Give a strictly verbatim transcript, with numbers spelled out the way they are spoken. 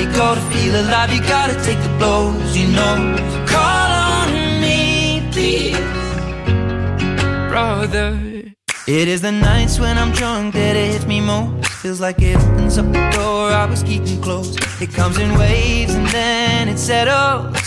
they go. To feel alive, you gotta take the blows, you know. Call on me, please, brother. It is the nights when I'm drunk that it hits me most. Feels like it opens up the door I was keeping closed. It comes in waves and then it settles.